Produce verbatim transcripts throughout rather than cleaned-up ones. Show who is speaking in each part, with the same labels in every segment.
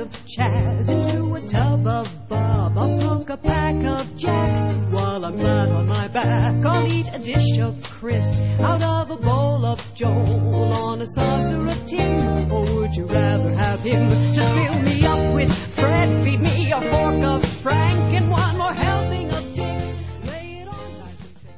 Speaker 1: of Chaz into a tub of Bub. I'll smoke a pack of Jack while I'm flat on my back. I'll eat a dish of Chris out of a bowl of Joel on a saucer of Tim. Or would you rather have him just fill me up with Fred, feed me a fork of Frank and one more helping of Dick? Lay it on nice and thick.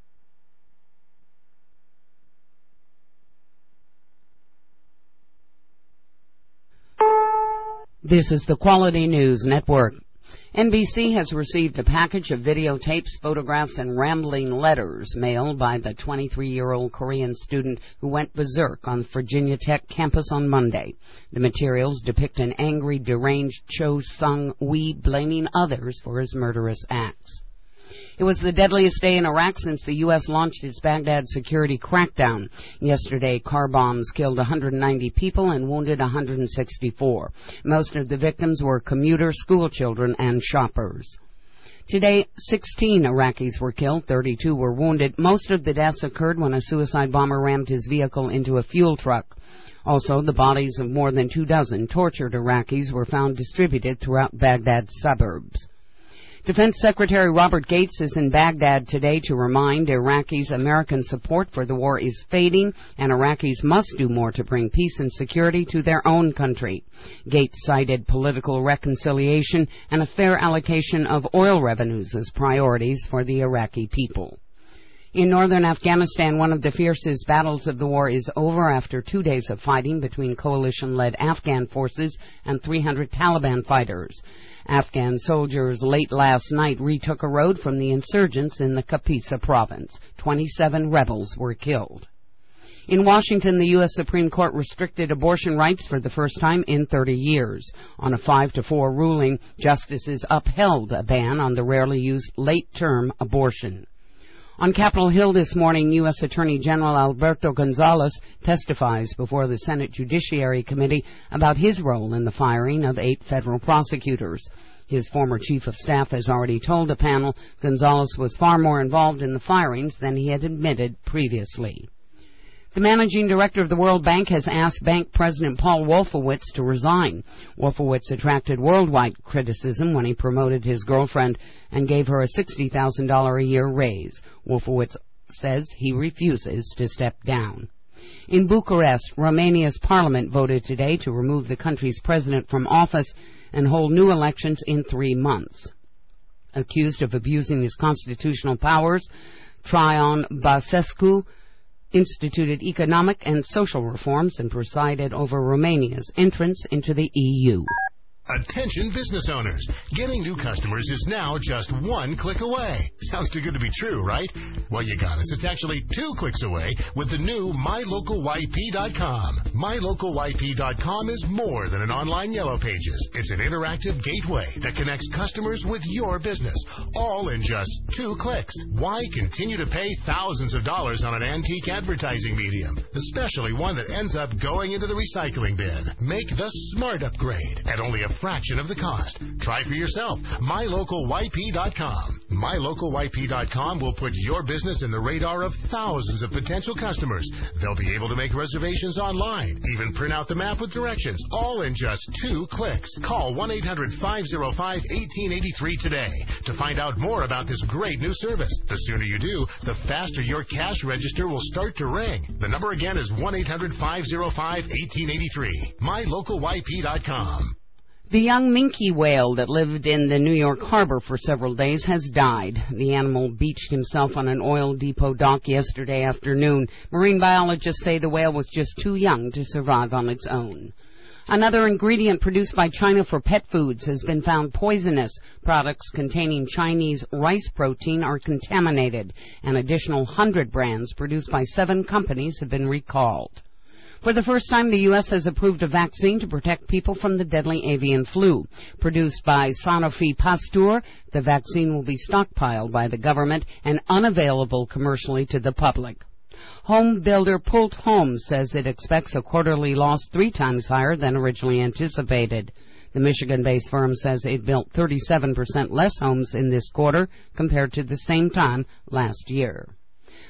Speaker 2: This is the Quality News Network. N B C has received a package of videotapes, photographs, and rambling letters mailed by the twenty-three-year-old Korean student who went berserk on Virginia Tech campus on Monday. The materials depict an angry, deranged Cho Sung-wi blaming others for his murderous acts. It was the deadliest day in Iraq since the U S launched its Baghdad security crackdown. Yesterday, car bombs killed one hundred ninety people and wounded one hundred sixty-four. Most of the victims were commuters, schoolchildren, and shoppers. Today, sixteen Iraqis were killed, thirty-two were wounded. Most of the deaths occurred when a suicide bomber rammed his vehicle into a fuel truck. Also, the bodies of more than two dozen tortured Iraqis were found distributed throughout Baghdad's suburbs. Defense Secretary Robert Gates is in Baghdad today to remind Iraqis American support for the war is fading and Iraqis must do more to bring peace and security to their own country. Gates cited political reconciliation and a fair allocation of oil revenues as priorities for the Iraqi people. In northern Afghanistan, one of the fiercest battles of the war is over after two days of fighting between coalition-led Afghan forces and three hundred Taliban fighters. Afghan soldiers late last night retook a road from the insurgents in the Kapisa province. twenty-seven rebels were killed. In Washington, the U S Supreme Court restricted abortion rights for the first time in thirty years. On a five to four ruling, justices upheld a ban on the rarely used late-term abortion. On Capitol Hill this morning, U S Attorney General Alberto Gonzales testifies before the Senate Judiciary Committee about his role in the firing of eight federal prosecutors. His former chief of staff has already told the panel Gonzales was far more involved in the firings than he had admitted previously. The managing director of the World Bank has asked bank president Paul Wolfowitz to resign. Wolfowitz attracted worldwide criticism when he promoted his girlfriend and gave her a sixty thousand dollars a year raise. Wolfowitz says he refuses to step down. In Bucharest, Romania's parliament voted today to remove the country's president from office and hold new elections in three months. Accused of abusing his constitutional powers, Traian Băsescu instituted economic and social reforms and presided over Romania's entrance into the E U.
Speaker 3: Attention business owners. Getting new customers is now just one click away. Sounds too good to be true, right? Well, you got us. It's actually two clicks away with the new my local y p dot com. my local y p dot com is more than an online yellow pages. It's an interactive gateway that connects customers with your business, all in just two clicks. Why continue to pay thousands of dollars on an antique advertising medium, especially one that ends up going into the recycling bin? Make the smart upgrade at only a fraction of the cost. Try for yourself. my local y p dot com. my local y p dot com will put your business in the radar of thousands of potential customers. They'll be able to make reservations online, even print out the map with directions, all in just two clicks. Call one eight hundred five oh five one eight eight three today to find out more about this great new service. The sooner you do, the faster your cash register will start to ring. The number again is one eight hundred five oh five one eight eight three. my local y p dot com.
Speaker 2: The young minke whale that lived in the New York harbor for several days has died. The animal beached himself on an oil depot dock yesterday afternoon. Marine biologists say the whale was just too young to survive on its own. Another ingredient produced by China for pet foods has been found poisonous. Products containing Chinese rice protein are contaminated. An additional one hundred brands produced by seven companies have been recalled. For the first time, the U S has approved a vaccine to protect people from the deadly avian flu. Produced by Sanofi Pasteur, the vaccine will be stockpiled by the government and unavailable commercially to the public. Home builder Pult Homes says it expects a quarterly loss three times higher than originally anticipated. The Michigan-based firm says it built thirty-seven percent less homes in this quarter compared to the same time last year.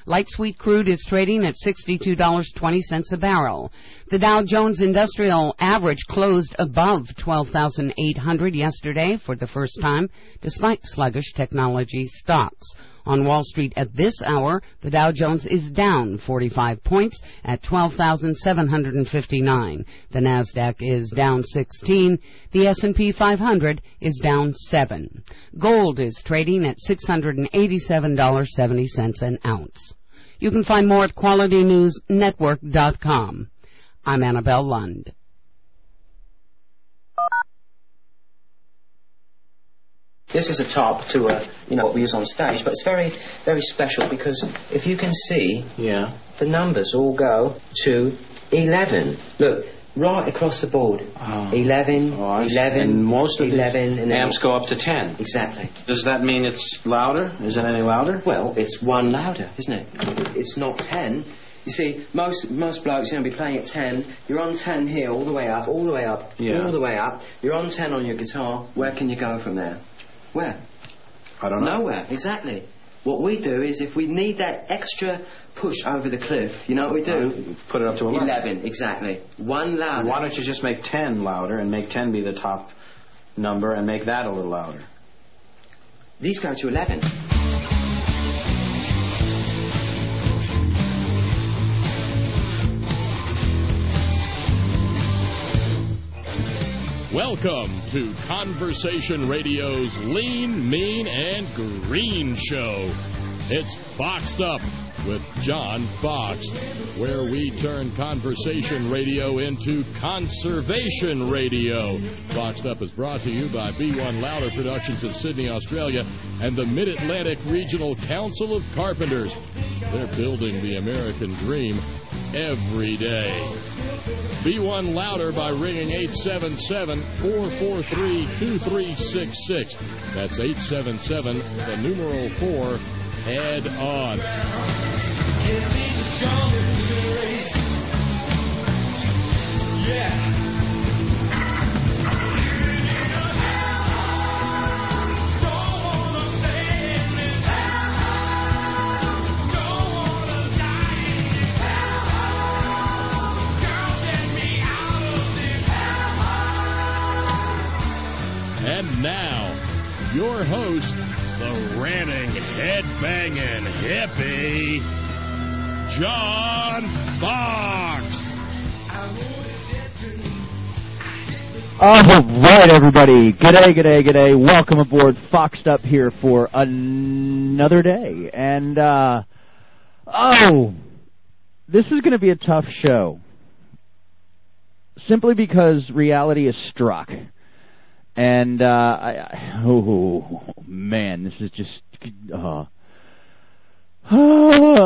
Speaker 2: Light sweet crude is trading at sixty-two dollars and twenty cents a barrel. The Dow Jones Industrial Average closed above twelve thousand eight hundred yesterday for the first time, despite sluggish technology stocks. On Wall Street at this hour, the Dow Jones is down forty-five points at twelve thousand seven hundred fifty-nine. The Nasdaq is down sixteen. The S and P five hundred is down seven. Gold is trading at six hundred eighty-seven dollars and seventy cents an ounce. You can find more at quality news network dot com. I'm Annabelle Lund.
Speaker 4: This is a top to a, you know, what we use on stage, but it's very, very special because if you can see,
Speaker 5: yeah,
Speaker 4: the numbers all go to eleven. Look, right across the board.
Speaker 5: Oh.
Speaker 4: eleven,
Speaker 5: oh,
Speaker 4: eleven,
Speaker 5: and most of
Speaker 4: eleven,
Speaker 5: the
Speaker 4: and
Speaker 5: amps go up to ten.
Speaker 4: Exactly.
Speaker 5: Does that mean it's louder? Is it any louder?
Speaker 4: Well, it's one louder, isn't it? It's not ten. You see, most most blokes, you know, be playing at ten. You're on ten here, all the way up, all the way up,
Speaker 5: yeah.
Speaker 4: all the way up. You're on ten on your guitar. Where can you go from there? Where?
Speaker 5: I don't know.
Speaker 4: Nowhere, exactly. What we do is if we need that extra push over the cliff, you know what we do?
Speaker 5: Uh, put it up to eleven.
Speaker 4: eleven, exactly. One louder.
Speaker 5: Why don't you just make ten louder and make ten be the top number and make that a little louder?
Speaker 4: These go to eleven.
Speaker 6: Welcome to Conversation Radio's Lean, Mean, and Green Show. It's Boxed Up with John Fox, where we turn conversation radio into conservation radio. Boxed Up is brought to you by B one Louder Productions in Sydney, Australia, and the Mid-Atlantic Regional Council of Carpenters. They're building the American dream every day. B one Louder by ringing eight seven seven, four four three, two three six six. That's eight seven seven, the numeral four, head on. Yeah. And now, your host, the ranting, head-banging hippie, John Fox.
Speaker 7: All right, everybody. G'day, g'day, g'day. Welcome aboard Foxed Up here for another day. And, uh, oh, this is going to be a tough show. Simply because reality is struck. And, uh, I, I, oh, man, this is just, uh, uh,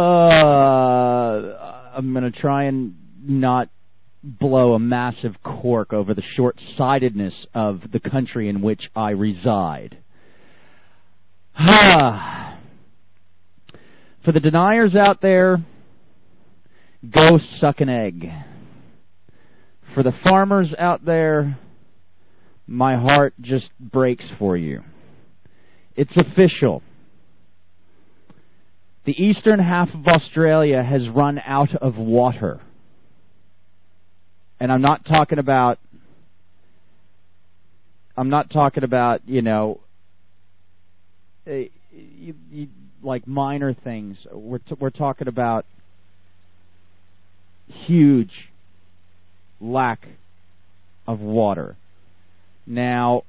Speaker 7: I'm going to try and not blow a massive cork over the short-sightedness of the country in which I reside. For the deniers out there, go suck an egg. For the farmers out there, my heart just breaks for you. It's official. The eastern half of Australia has run out of water. And I'm not talking about, I'm not talking about, you know, uh, you, you, like minor things. We're, t- we're talking about huge lack of water. Now,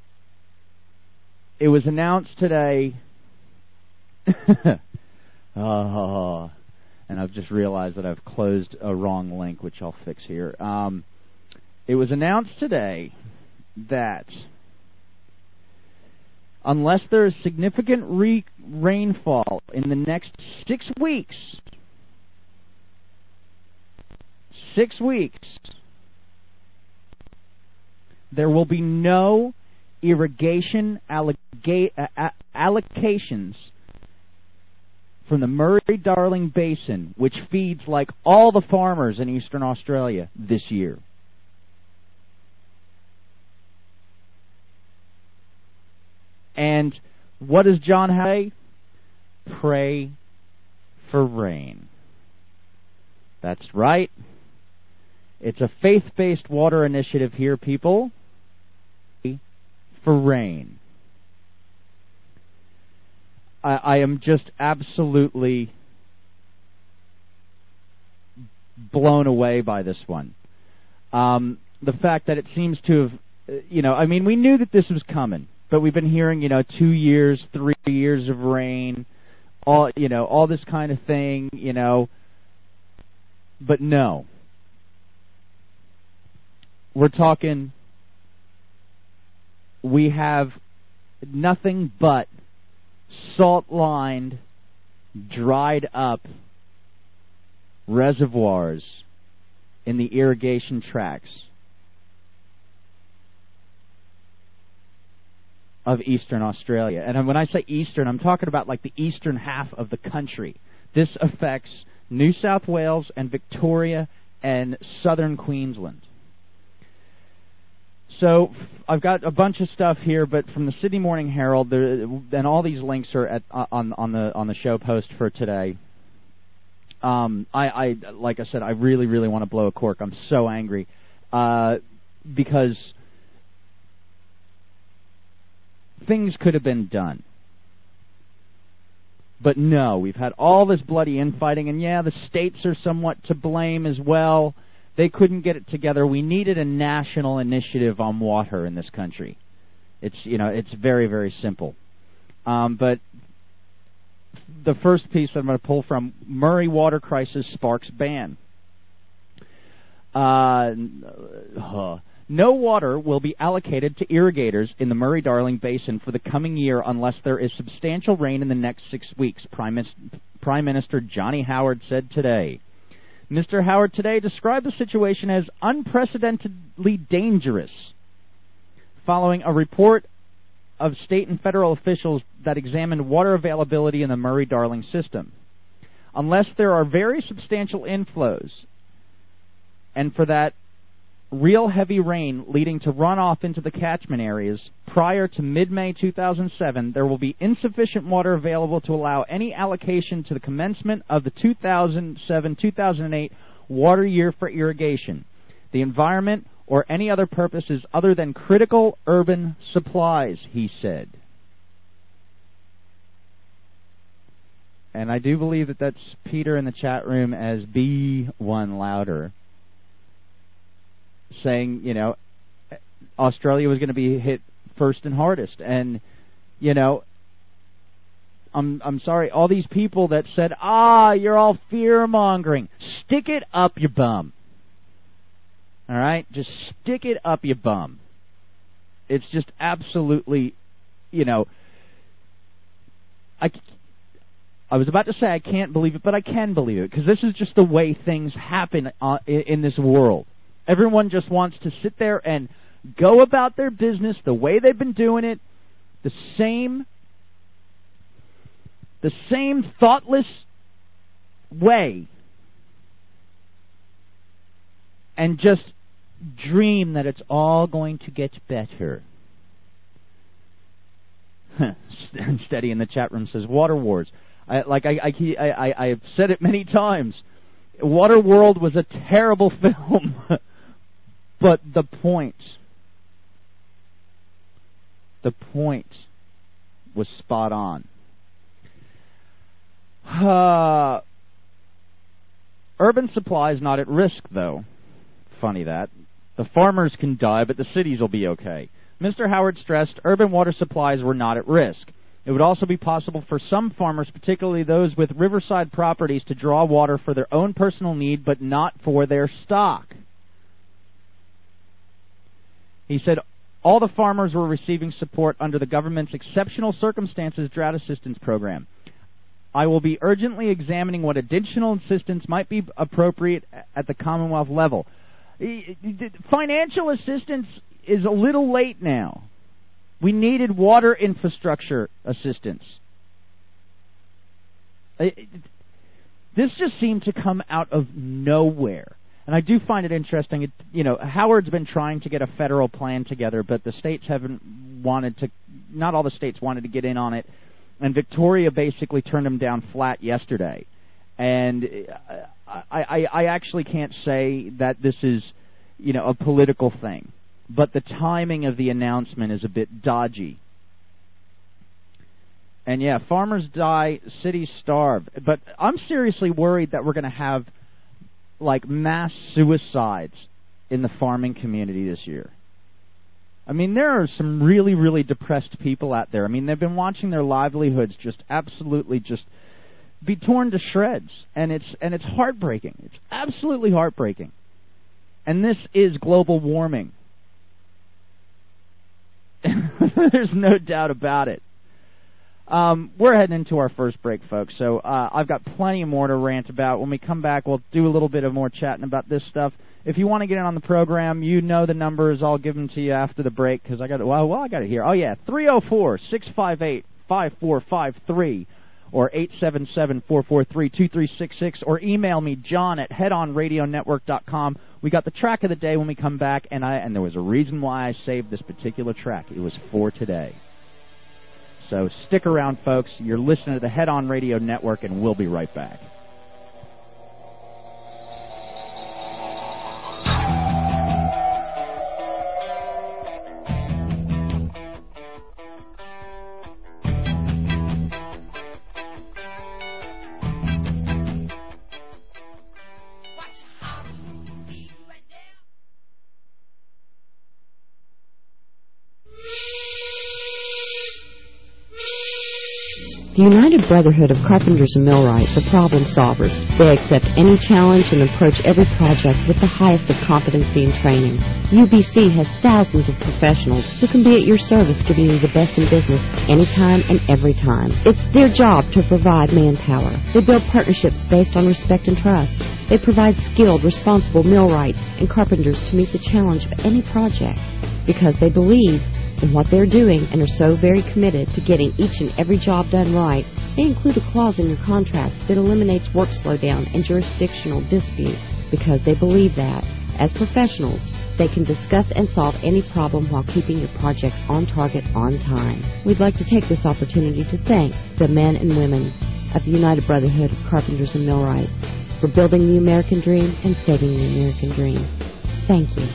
Speaker 7: it was announced today, oh, and I've just realized that I've closed a wrong link, which I'll fix here. Um, it was announced today that unless there is significant re- rainfall in the next six weeks, six weeks, there will be no irrigation alloga- uh, allocations from the Murray-Darling Basin, which feeds like all the farmers in eastern Australia this year. And what does John say? Pray for rain. That's right. It's a faith-based water initiative here, people. For rain. I, I am just absolutely blown away by this one. Um, the fact that it seems to have, you know, I mean, we knew that this was coming, but we've been hearing, you know, two years, three years of rain, all, you know, all this kind of thing, you know, but no. We're talking, we have nothing but salt-lined, dried up reservoirs in the irrigation tracts of eastern Australia. And when I say eastern, I'm talking about like the eastern half of the country. This affects New South Wales and Victoria and southern Queensland. So I've got a bunch of stuff here, but from the Sydney Morning Herald, there, and all these links are at, on on the on the show post for today. Um, I, I like I said, I really really want to blow a cork. I'm so angry uh, because things could have been done, but no, we've had all this bloody infighting, and yeah, the states are somewhat to blame as well. They couldn't get it together. We needed a national initiative on water in this country. It's, you know, it's very, very simple. Um, but the first piece I'm going to pull from, Murray water crisis sparks ban. Uh, uh, no water will be allocated to irrigators in the Murray-Darling Basin for the coming year unless there is substantial rain in the next six weeks, Prime, Prime Minister Johnny Howard said today. Mister Howard today described the situation as unprecedentedly dangerous, following a report of state and federal officials that examined water availability in the Murray-Darling system. Unless there are very substantial inflows, and for that real heavy rain leading to runoff into the catchment areas prior to mid-May two thousand seven, there will be insufficient water available to allow any allocation to the commencement of the two thousand seven two thousand eight water year for irrigation, the environment, or any other purposes other than critical urban supplies, he said. And I do believe that that's Peter in the chat room as B one louder, saying, you know, Australia was going to be hit first and hardest. And, you know, I'm I'm sorry, all these people that said, ah, you're all fear-mongering, stick it up your bum. All right? Just stick it up your bum. It's just absolutely, you know, I, I was about to say I can't believe it, but I can believe it, because this is just the way things happen uh, in, in this world. Everyone just wants to sit there and go about their business the way they've been doing it, the same, the same thoughtless way, and just dream that it's all going to get better. Steady in the chat room says, Water Wars. I, like I, I, I, I have said it many times, Waterworld was a terrible film. But the point, the point was spot on. Uh, urban supply is not at risk, though. Funny that. The farmers can die, but the cities will be okay. Mister Howard stressed urban water supplies were not at risk. It would also be possible for some farmers, particularly those with riverside properties, to draw water for their own personal need, but not for their stock. He said all the farmers were receiving support under the government's Exceptional Circumstances Drought Assistance Program. I will be urgently examining what additional assistance might be appropriate at the Commonwealth level. Financial assistance is a little late now. We needed water infrastructure assistance. This just seemed to come out of nowhere. And I do find it interesting. It, you know, Howard's been trying to get a federal plan together, but the states haven't wanted to, not all the states wanted to get in on it. And Victoria basically turned him down flat yesterday. And I, I, I actually can't say that this is, you know, a political thing. But the timing of the announcement is a bit dodgy. And yeah, farmers die, cities starve. But I'm seriously worried that we're going to have, like, mass suicides in the farming community this year. I mean, there are some really, really depressed people out there. I mean, they've been watching their livelihoods just absolutely just be torn to shreds. And it's and it's heartbreaking. It's absolutely heartbreaking. And this is global warming. There's no doubt about it. Um, we're heading into our first break, folks, so uh, I've got plenty more to rant about. When we come back, we'll do a little bit of more chatting about this stuff. If you want to get in on the program, you know the numbers. I'll give them to you after the break, because I got it. Well, well, I got it here. Oh, yeah, three oh four, six five eight, five four five three or eight seven seven, four four three, two three six six, or email me, John, at head on radio network dot com. We got the track of the day when we come back, and I and there was a reason why I saved this particular track. It was for today. So stick around, folks. You're listening to the Head On Radio Network, and we'll be right back.
Speaker 8: The United Brotherhood of Carpenters and Millwrights are problem solvers. They accept any challenge and approach every project with the highest of competency and training. U B C has thousands of professionals who can be at your service, giving you the best in business anytime and every time. It's their job to provide manpower. They build partnerships based on respect and trust. They provide skilled, responsible millwrights and carpenters to meet the challenge of any project because they believe in what they're doing and are so very committed to getting each and every job done right. They include a clause in your contract that eliminates work slowdown and jurisdictional disputes because they believe that, as professionals, they can discuss and solve any problem while keeping your project on target on time. We'd like to take this opportunity to thank the men and women of the United Brotherhood of Carpenters and Millwrights for building the American dream and saving the American dream. Thank you.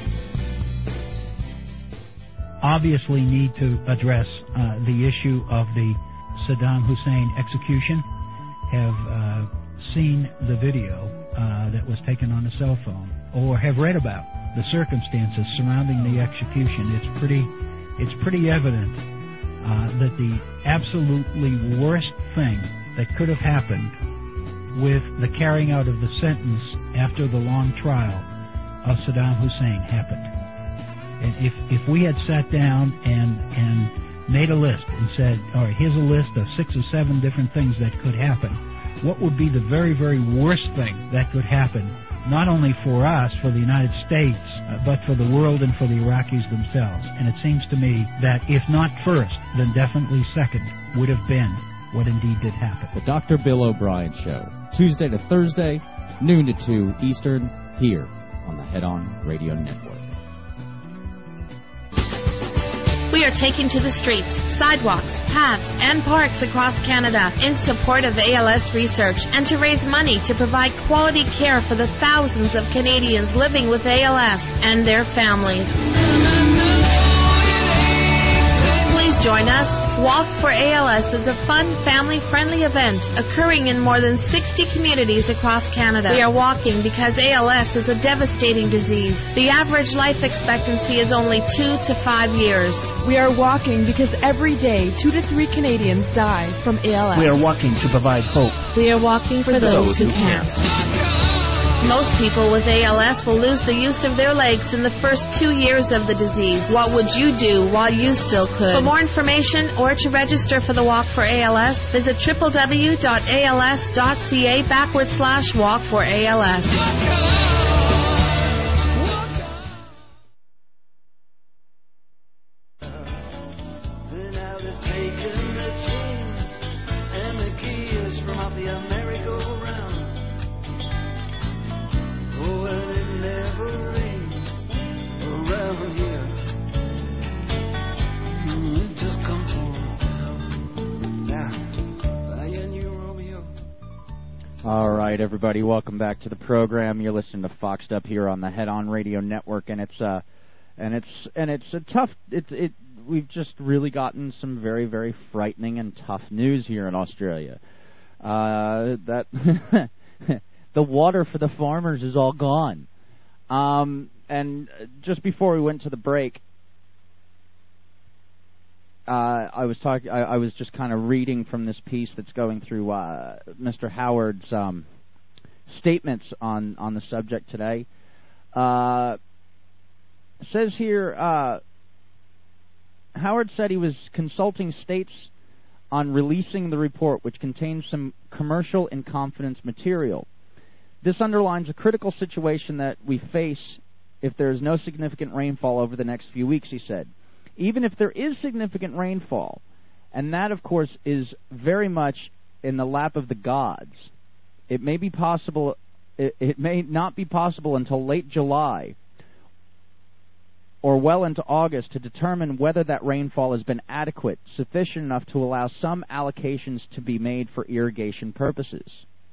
Speaker 9: Obviously need to address uh, the issue of the Saddam Hussein execution. Have uh, seen the video uh, that was taken on a cell phone, or have read about the circumstances surrounding the execution. It's pretty, it's pretty evident uh, that the absolutely worst thing that could have happened with the carrying out of the sentence after the long trial of Saddam Hussein happened. If if we had sat down and and made a list and said, all right, here's a list of six or seven different things that could happen, what would be the very, very worst thing that could happen, not only for us, for the United States, uh, but for the world and for the Iraqis themselves? And it seems to me that if not first, then definitely second would have been what indeed did happen.
Speaker 10: The Doctor Bill O'Brien Show, Tuesday to Thursday, noon to two Eastern, here on the Head On Radio Network.
Speaker 11: We are taking to the streets, sidewalks, paths, and parks across Canada in support of A L S research and to raise money to provide quality care for the thousands of Canadians living with A L S and their families. Please join us. Walk for A L S is a fun, family-friendly event occurring in more than sixty communities across Canada. We are walking because A L S is a devastating disease. The average life expectancy is only two to five years.
Speaker 12: We are walking because every day two to three Canadians die from A L S.
Speaker 9: We are walking to provide hope.
Speaker 11: We are walking for, for those, those who can't. Most people with A L S will lose the use of their legs in the first two years of the disease. What would you do while you still could? For more information or to register for the Walk for A L S, visit w w w dot a l s dot c a backward slash walk for A L S.
Speaker 7: All right. right, everybody, welcome back to the program. You're listening to Foxed Up here on the Head On Radio Network, and it's uh, and it's and it's a tough. It's it. We've just really gotten some very very frightening and tough news here in Australia. Uh, that the water for the farmers is all gone. Um, and just before we went to the break, uh, I was talking. I, I was just kind of reading from this piece that's going through uh, Mister Howard's um, statements on on the subject today. Uh, it says here, uh, Howard said he was consulting states on releasing the report, which contains some commercial in confidence material. This underlines a critical situation that we face if there is no significant rainfall over the next few weeks, he said. Even if there is significant rainfall, and that, of course, is very much in the lap of the gods, it may be possible, it, it may not be possible until late July or well into August to determine whether that rainfall has been adequate, sufficient enough to allow some allocations to be made for irrigation purposes.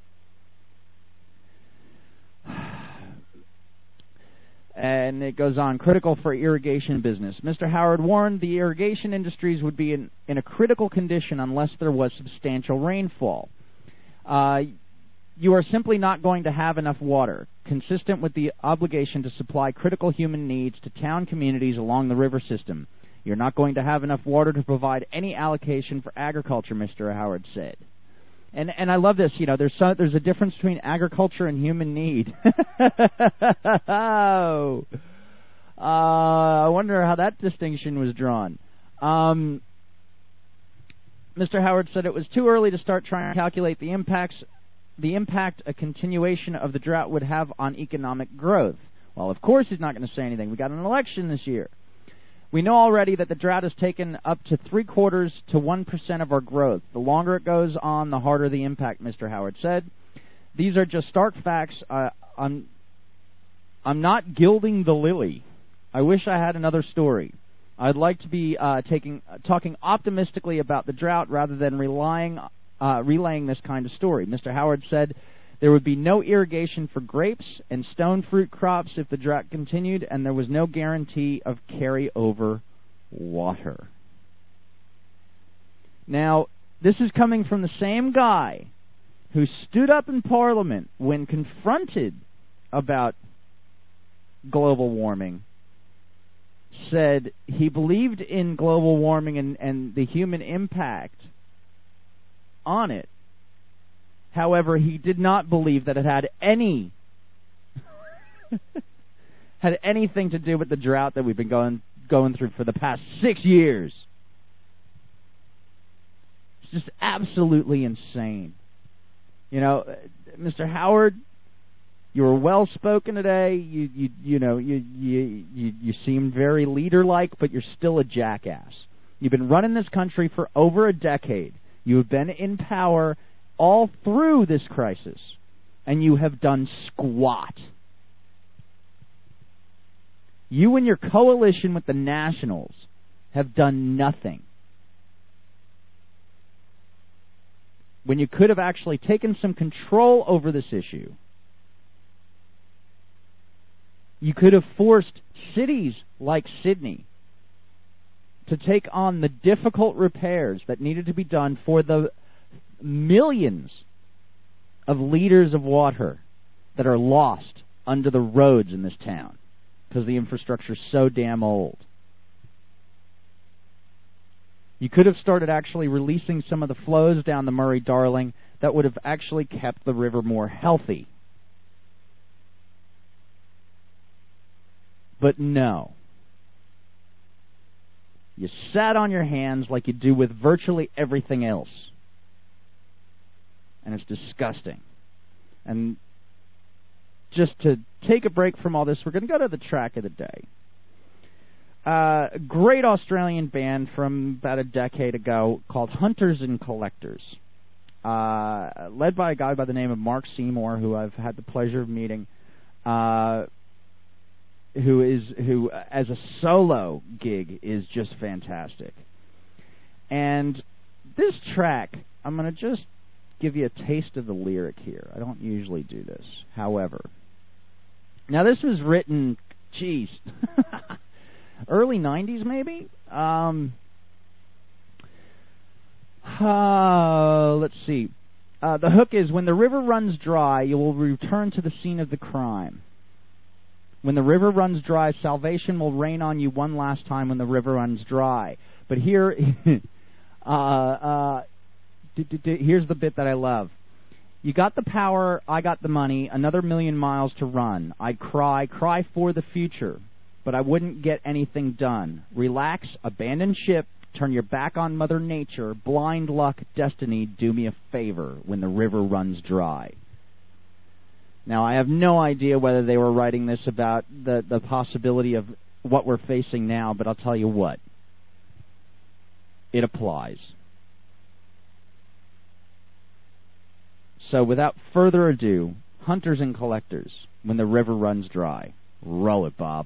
Speaker 7: And it goes on, critical for irrigation business. Mister Howard warned the irrigation industries would be in, in a critical condition unless there was substantial rainfall. Uh, you are simply not going to have enough water, consistent with the obligation to supply critical human needs to town communities along the river system. You're not going to have enough water to provide any allocation for agriculture, Mister Howard said. And and I love this, you know, there's so, there's a difference between agriculture and human need. oh. uh, I wonder how that distinction was drawn. Um, Mister Howard said it was too early to start trying to calculate the impacts, the impact a continuation of the drought would have on economic growth. Well, of course he's not going to say anything. We got an election this year. We know already that the drought has taken up to three-quarters to one percent of our growth. The longer it goes on, the harder the impact, Mister Howard said. These are just stark facts. Uh, I'm, I'm not gilding the lily. I wish I had another story. I'd like to be uh, taking, uh, talking optimistically about the drought rather than relying, uh, relaying this kind of story. Mister Howard said there would be no irrigation for grapes and stone fruit crops if the drought continued, and there was no guarantee of carry-over water. Now, this is coming from the same guy who stood up in Parliament when confronted about global warming, said he believed in global warming and, and the human impact on it. However, he did not believe that it had any had anything to do with the drought that we've been going going through for the past six years. It's just absolutely insane. You know, Mister Howard, you were well spoken today. You you you know you you you, you seem very leader-like, but you're still a jackass. You've been running this country for over a decade. You have been in power all through this crisis, and you have done squat. You and your coalition with the Nationals have done nothing. When you could have actually taken some control over this issue, you could have forced cities like Sydney to take on the difficult repairs that needed to be done for the millions of liters of water that are lost under the roads in this town because the infrastructure is so damn old. You could have started actually releasing some of the flows down the Murray-Darling that would have actually kept the river more healthy. But no. You sat on your hands like you do with virtually everything else. And it's disgusting. And just to take a break from all this, we're going to go to the track of the day. Uh, a great Australian band from about a decade ago called Hunters and Collectors, uh, led by a guy by the name of Mark Seymour, who I've had the pleasure of meeting, uh, who is who as a solo gig is just fantastic. And this track, I'm going to just give you a taste of the lyric here. I don't usually do this. However, now this was written, geez, early nineties maybe? Um, uh, let's see. Uh, the hook is, when the river runs dry, you will return to the scene of the crime. When the river runs dry, salvation will rain on you one last time when the river runs dry. But here, uh, uh, d- d- d- here's the bit that I love. You got the power, I got the money, another million miles to run. I'd cry, cry for the future, but I wouldn't get anything done. Relax, abandon ship, turn your back on Mother Nature, blind luck, destiny, do me a favor when the river runs dry. Now, I have no idea whether they were writing this about the, the possibility of what we're facing now, but I'll tell you what. It applies. So, without further ado, hunters and collectors, when the river runs dry. Roll it, Bob.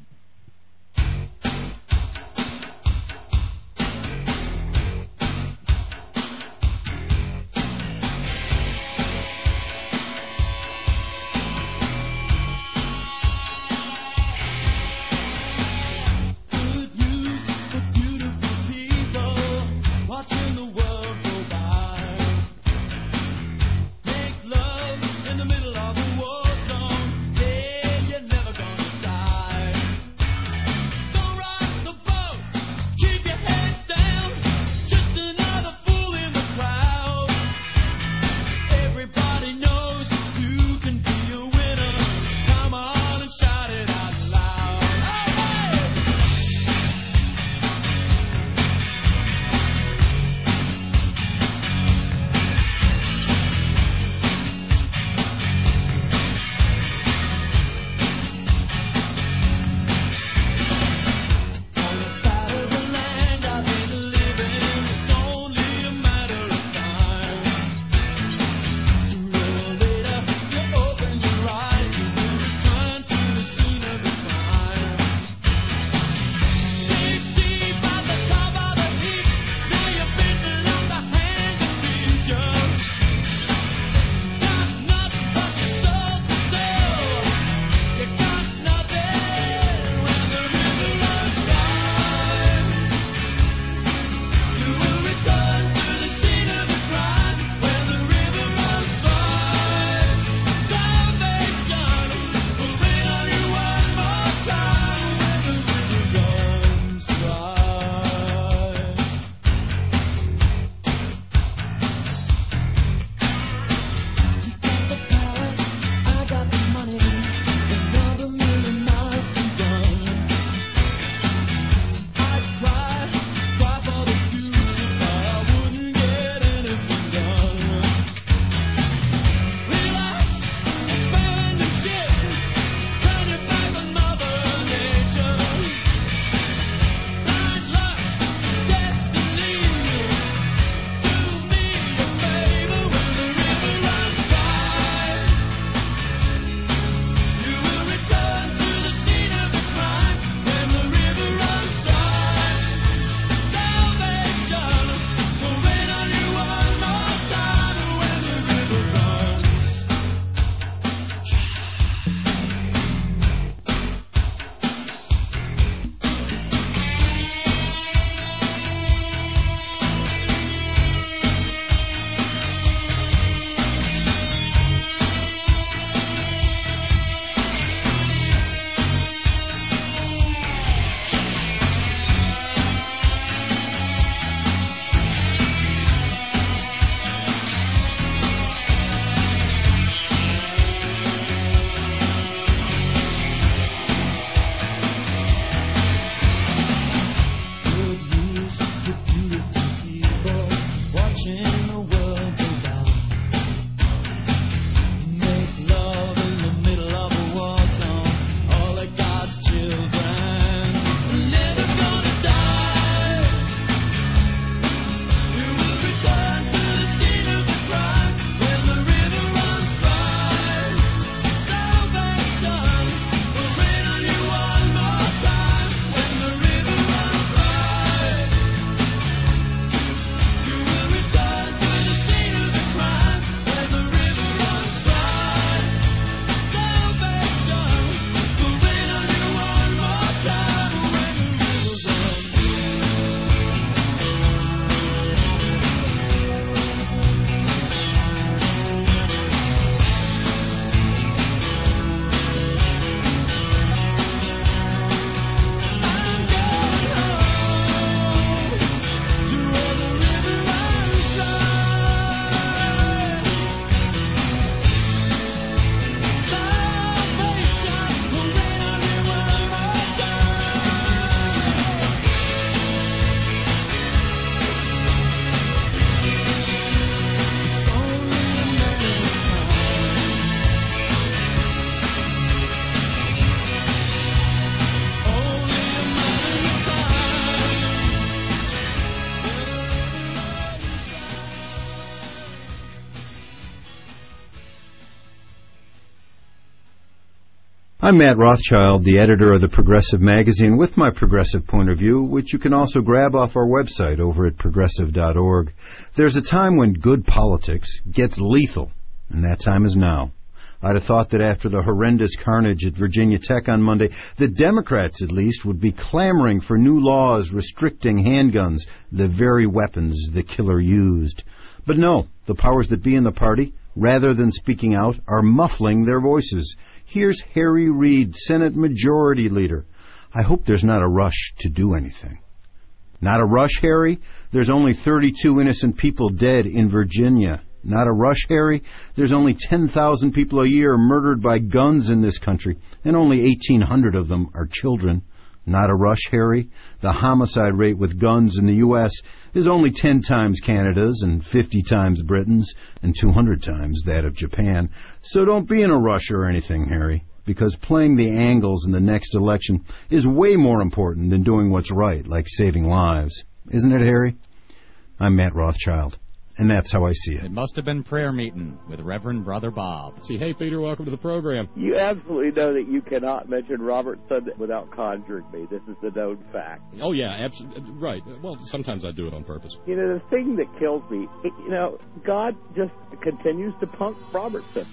Speaker 13: I'm Matt Rothschild, the editor of the Progressive Magazine, with my progressive point of view, which you can also grab off our website over at progressive dot org. There's a time when good politics gets lethal, and that time is now. I'd have thought that after the horrendous carnage at Virginia Tech on Monday, the Democrats, at least, would be clamoring for new laws restricting handguns, the very weapons the killer used. But no, the powers that be in the party, rather than speaking out, are muffling their voices. Here's Harry Reid, Senate Majority Leader. I hope there's not a rush to do anything. Not a rush, Harry? There's only thirty-two innocent people dead in Virginia. Not a rush, Harry? There's only ten thousand people a year murdered by guns in this country, and only eighteen hundred of them are children. Not a rush, Harry? The homicide rate with guns in the U S is only ten times Canada's and fifty times Britain's and two hundred times that of Japan. So don't be in a rush or anything, Harry, because playing the angles in the next election is way more important than doing what's right, like saving lives. Isn't it, Harry? I'm Matt Rothschild, and that's how I see it.
Speaker 10: It must have been prayer meeting with Reverend Brother Bob.
Speaker 6: See, hey, Peter, welcome to the program.
Speaker 14: You absolutely know that you cannot mention Robert Sunday without conjuring me. This is the known fact.
Speaker 6: Oh, yeah, absolutely. Right. Well, sometimes I do it on purpose.
Speaker 14: You know, the thing that kills me, it, you know, God just continues to punk Robertson.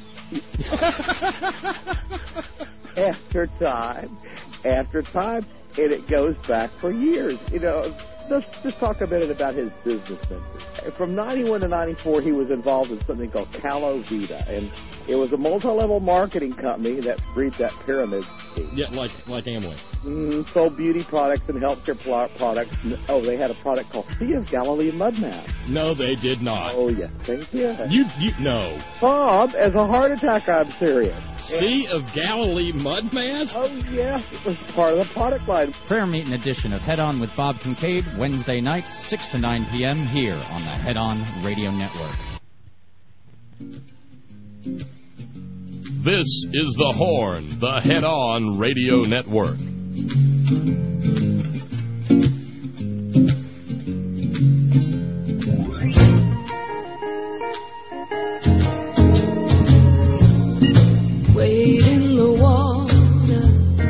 Speaker 14: After time, after time, and it goes back for years. You know, let's just talk a minute about his business ventures. From ninety-one to ninety-four, he was involved in something called Calo Vita, and it was a multi-level marketing company that breeds that pyramid scheme.
Speaker 6: Yeah, like like Amway.
Speaker 14: Mm, sold beauty products and healthcare products. Oh, they had a product called Sea of Galilee Mud Mask.
Speaker 6: No, they did not.
Speaker 14: Oh, yes, they did.
Speaker 6: You, you, no.
Speaker 14: Bob, as a heart attack, I'm serious.
Speaker 6: Sea of Galilee Mud Mask?
Speaker 14: Oh, yes, it was part of the product line.
Speaker 10: Prayer meeting edition of Head On with Bob Kincaid, Wednesday nights, six to nine p.m. here on the Head On Radio Network.
Speaker 6: This is The Horn, the Head On Radio Network.
Speaker 1: Wade in the water,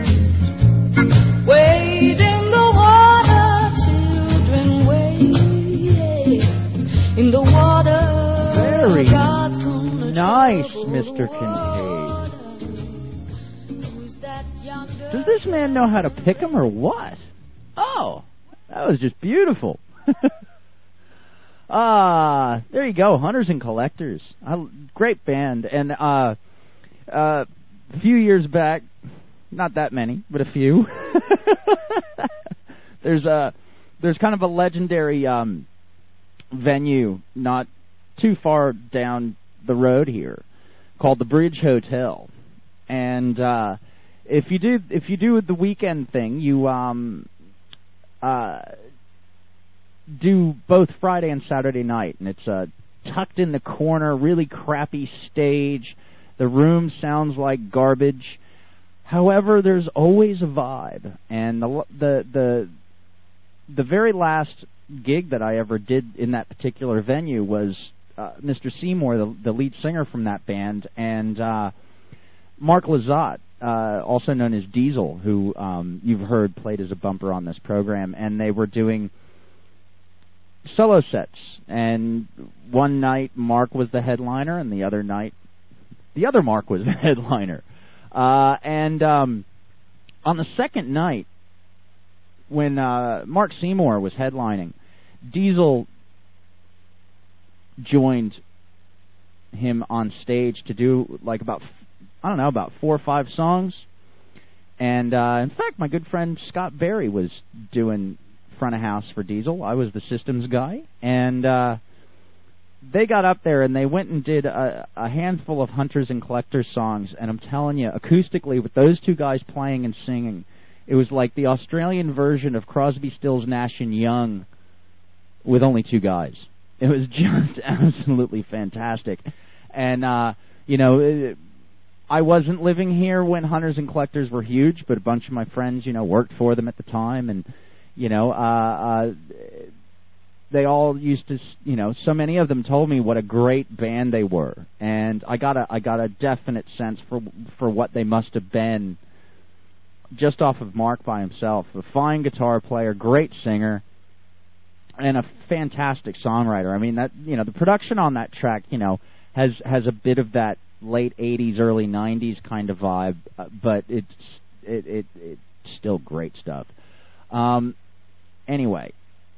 Speaker 1: wade in the water, children, wade in the water.
Speaker 7: Very
Speaker 1: God's gonna
Speaker 7: nice,
Speaker 1: trouble
Speaker 7: Mister
Speaker 1: the
Speaker 7: Kincaid.
Speaker 1: Who's that yonder?
Speaker 7: Does this man know how to pick 'em or what? Oh, that was just beautiful. Ah, uh, there you go, Hunters and Collectors. I, great band. And uh, uh, a few years back, not that many, but a few. there's a there's kind of a legendary um, venue not too far down the road here called the Bridge Hotel, and uh, if you do if you do the weekend thing, you um uh do both Friday and Saturday night, and it's uh, tucked in the corner, really crappy stage. The room sounds like garbage. However, there's always a vibe, and the the the the very last gig that I ever did in that particular venue was uh, Mister Seymour, the, the lead singer from that band, and uh, Mark Lazat, uh, also known as Diesel, who um, you've heard played as a bumper on this program, and they were doing solo sets. And one night Mark was the headliner, and the other night the other Mark was the headliner. Uh, and um, on the second night, when uh, Mark Seymour was headlining, Diesel joined him on stage to do like about, I don't know, about four or five songs. And uh, in fact, my good friend Scott Berry was doing front of house for Diesel. I was the systems guy. And uh, they got up there and they went and did a, a handful of Hunters and Collectors songs. And I'm telling you, acoustically, with those two guys playing and singing, it was like the Australian version of Crosby, Stills, Nash and Young with only two guys. It was just absolutely fantastic. And, uh, you know, it, I wasn't living here when Hunters and Collectors were huge, but a bunch of my friends, you know, worked for them at the time. And, you know, uh, uh, they all used to, you know, so many of them told me what a great band they were. And I got a, I got a definite sense for for what they must have been just off of Mark by himself. A fine guitar player, great singer, and a fantastic songwriter. I mean, that you know, the production on that track, you know, has has a bit of that late eighties, early nineties kind of vibe, uh, but it's it, it it's still great stuff. Um, anyway,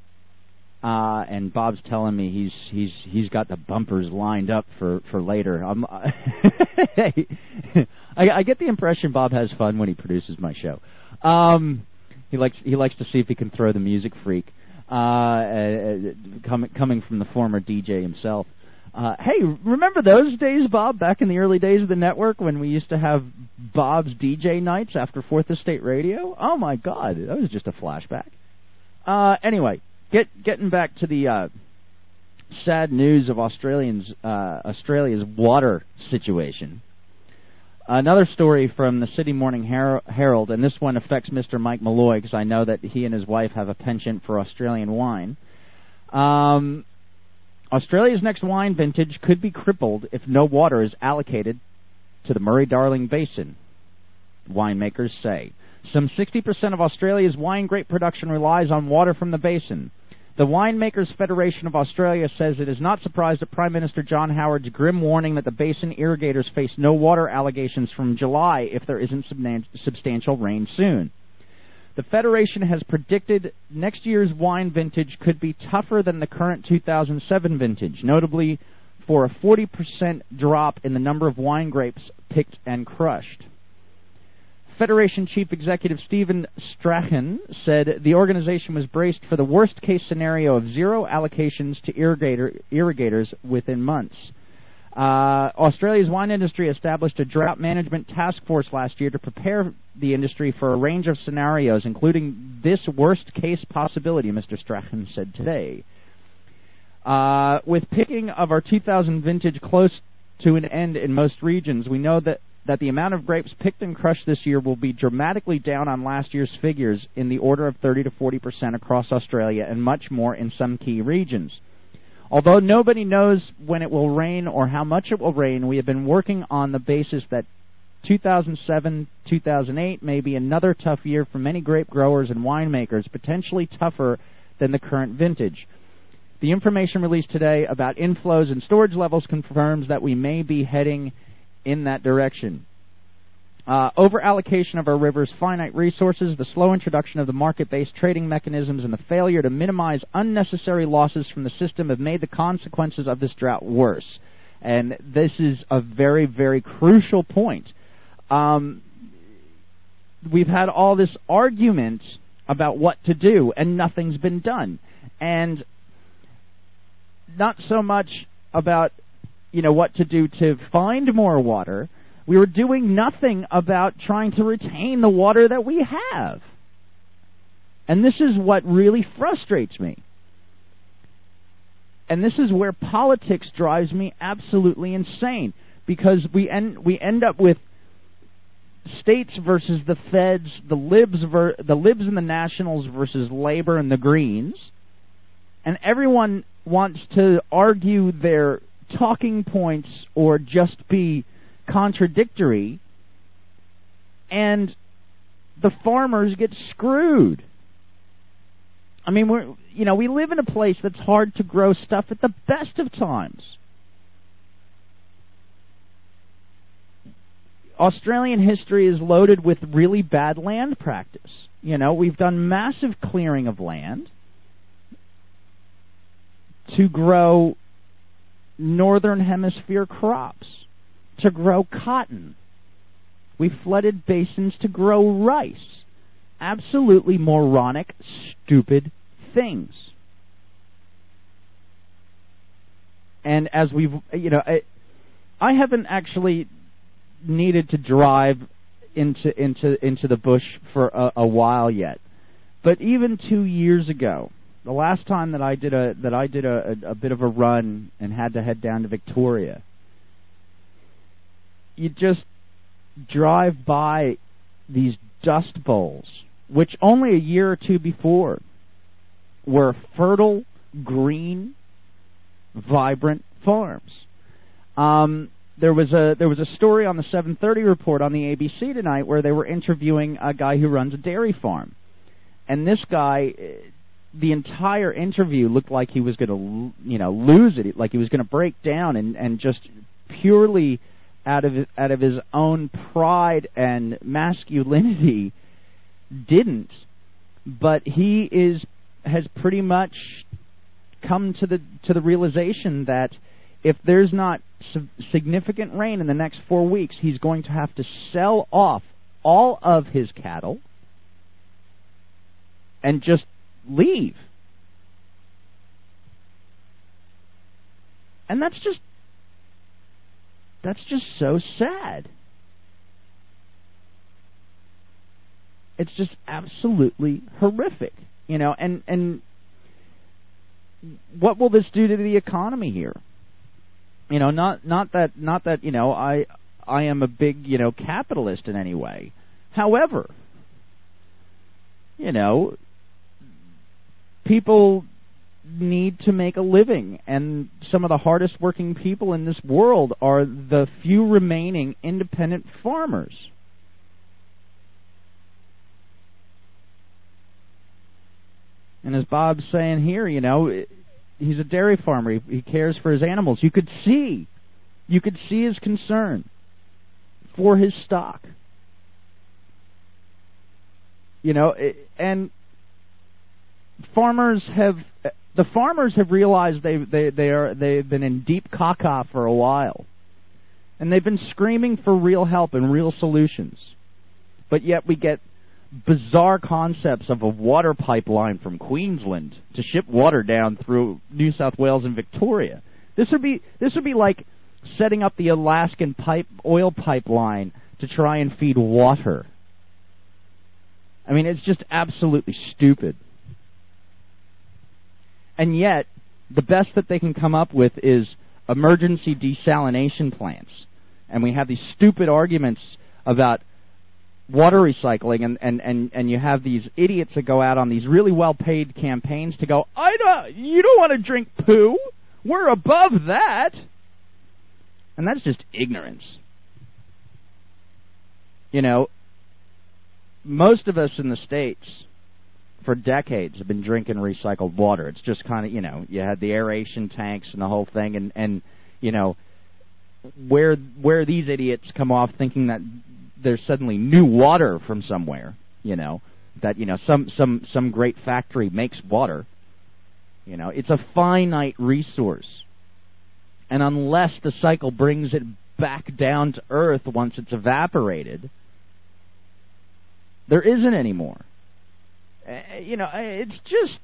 Speaker 7: uh, and Bob's telling me he's he's he's got the bumpers lined up for for later. I'm, I, I get the impression Bob has fun when he produces my show. Um, he likes he likes to see if he can throw the music freak. Uh, uh, coming coming from the former D J himself. Uh, hey, remember those days, Bob, back in the early days of the network when we used to have Bob's D J nights after Fourth Estate Radio? Oh, my God, that was just a flashback. Uh, anyway, get, getting back to the uh, sad news of Australians, uh, Australia's water situation. Another story from the Sydney Morning Her- Herald, and this one affects Mister Mike Malloy because I know that he and his wife have a penchant for Australian wine. Um... Australia's next wine vintage could be crippled if no water is allocated to the Murray-Darling Basin, winemakers say. Some sixty percent of Australia's wine grape production relies on water from the basin. The Winemakers Federation of Australia says it is not surprised at Prime Minister John Howard's grim warning that the basin irrigators face no water allegations from July if there isn't substantial rain soon. The Federation has predicted next year's wine vintage could be tougher than the current two thousand seven vintage, notably for a forty percent drop in the number of wine grapes picked and crushed. Federation Chief Executive Stephen Strachan said the organization was braced for the worst-case scenario of zero allocations to irrigator, irrigators within months. Uh, Australia's wine industry established a drought management task force last year to prepare the industry for a range of scenarios, including this worst-case possibility, Mister Strachan said today. Uh, with picking of our two thousand vintage close to an end in most regions, we know that, that the amount of grapes picked and crushed this year will be dramatically down on last year's figures in the order of thirty to forty percent across Australia and much more in some key regions. Although nobody knows when it will rain or how much it will rain, we have been working on the basis that two thousand seven to two thousand eight may be another tough year for many grape growers and winemakers, potentially tougher than the current vintage. The information released today about inflows and storage levels confirms that we may be heading in that direction. Uh, over-allocation of our river's finite resources, the slow introduction of the market-based trading mechanisms, and the failure to minimize unnecessary losses from the system have made the consequences of this drought worse. And this is a very, very crucial point. Um, we've had all this argument about what to do, and nothing's been done. And not so much about, you know, what to do to find more water. We were doing nothing about trying to retain the water that we have. And this is what really frustrates me. And this is where politics drives me absolutely insane. Because we end, we end up with states versus the feds, the libs, ver, the libs and the nationals versus Labor and the Greens. And everyone wants to argue their talking points or just be contradictory, and the farmers get screwed. I mean, we're you know we live in a place that's hard to grow stuff at the best of times. Australian history is loaded with really bad land practice. You know, we've done massive clearing of land to grow northern hemisphere crops, to grow cotton. We flooded basins to grow rice. Absolutely moronic, stupid things. And as we've, you know, I, I haven't actually needed to drive into into into the bush for a, a while yet. But even two years ago, the last time that I did a that I did a, a, a bit of a run and had to head down to Victoria, you just drive by these dust bowls, which only a year or two before were fertile, green, vibrant farms. Um, there was a there was a story on the seven thirty report on the A B C tonight where they were interviewing a guy who runs a dairy farm, and this guy, the entire interview looked like he was going to, you know, lose it, like he was going to break down, and, and just purely out of out of his own pride and masculinity didn't. But he is has pretty much come to the to the realization that if there's not significant rain in the next four weeks, he's going to have to sell off all of his cattle and just leave. And that's just that's just so sad. It's just absolutely horrific, you know, and and what will this do to the economy here? You know, not not that not that, you know, I I am a big, you know, capitalist in any way. However, you know, people need to make a living, and some of the hardest working people in this world are the few remaining independent farmers. And as Bob's saying here, you know, he's a dairy farmer. He, he cares for his animals. You could see, you could see his concern for his stock. You know, and farmers have, the farmers have realized they they they are they've been in deep caca for a while, and they've been screaming for real help and real solutions. But yet we get bizarre concepts of a water pipeline from Queensland to ship water down through New South Wales and Victoria. This would be this would be like setting up the Alaskan pipe oil pipeline to try and feed water. I mean, it's just absolutely stupid. And yet, the best that they can come up with is emergency desalination plants. And we have these stupid arguments about water recycling, and, and, and, and you have these idiots that go out on these really well-paid campaigns to go, I don't, you don't want to drink poo. We're above that. And that's just ignorance. You know, most of us in the States for decades have been drinking recycled water. It's just kind of, you know, you had the aeration tanks and the whole thing, and, and you know, where where these idiots come off thinking that there's suddenly new water from somewhere, you know, that, you know, some, some, some great factory makes water. You know, it's a finite resource. And unless the cycle brings it back down to earth once it's evaporated, there isn't any more. Uh, you know, it's just...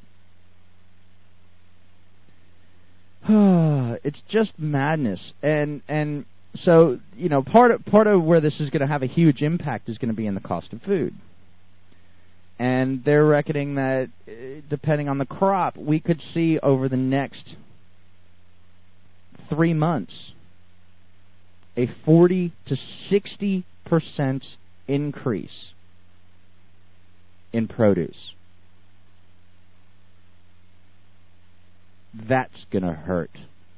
Speaker 7: it's just madness. And and so, you know, part of, part of where this is going to have a huge impact is going to be in the cost of food. And they're reckoning that, uh, depending on the crop, we could see over the next three months a forty to sixty percent increase in produce. That's going to hurt.